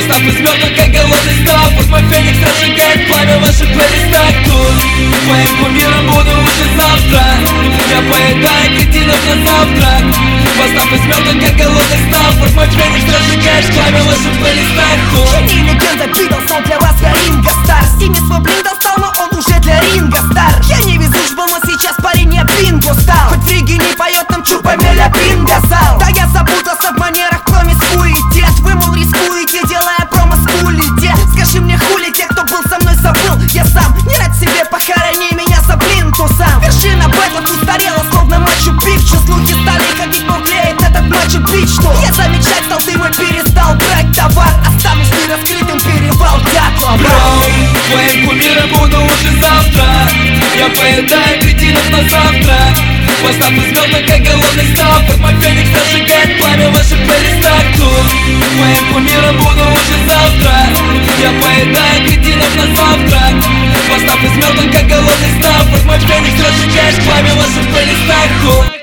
Восстав из мертвых, как голодный став, пусть мой феникс разжигает пламя в ваших плейлистах. Тут твоим кумиром буду уже завтра. Я поедаю кретинов на завтрак. Восстав из мертвых, как голодный став, пусть мой феникс разжигает пламя в ваших плейлистах. Я не легенда, Битлз, но для вас я Ринго Стар. Стиме свой блин достал, но он уже для ринга стар. Я не везуч был, но сейчас парень не бинго стал. Хоть в Риге не поет, нам чупа меля бинго зал. Да я запутался в манерах, промискуитет. Вы, мол, рискуете, делая промоскулите. Скажи мне, хули те, кто был со мной, забыл. Я сам, не рад себе, похорони меня за плинтусом. Вершина бэтов устарела, словно Мачу-Пикчу. Слухи стали ходить, но клеит этот Мачу-Пикчу. Я замечать стал, ты мой перестал брать товар. Останусь нераскрытым, перевал дятла. Твоим кумиром буду уже завтра. Я поедаю кретинов на завтрак. Восстав из мертвых, как голодный став, пусть мой феникс разжигает пламя в ваших плейлистах. Тут твоим кумиром буду уже завтра. Я поедаю кретинов на завтрак. Восстав из мертвых, как голодный став, пусть мой феникс разжигает пламя в ваших плейлистах.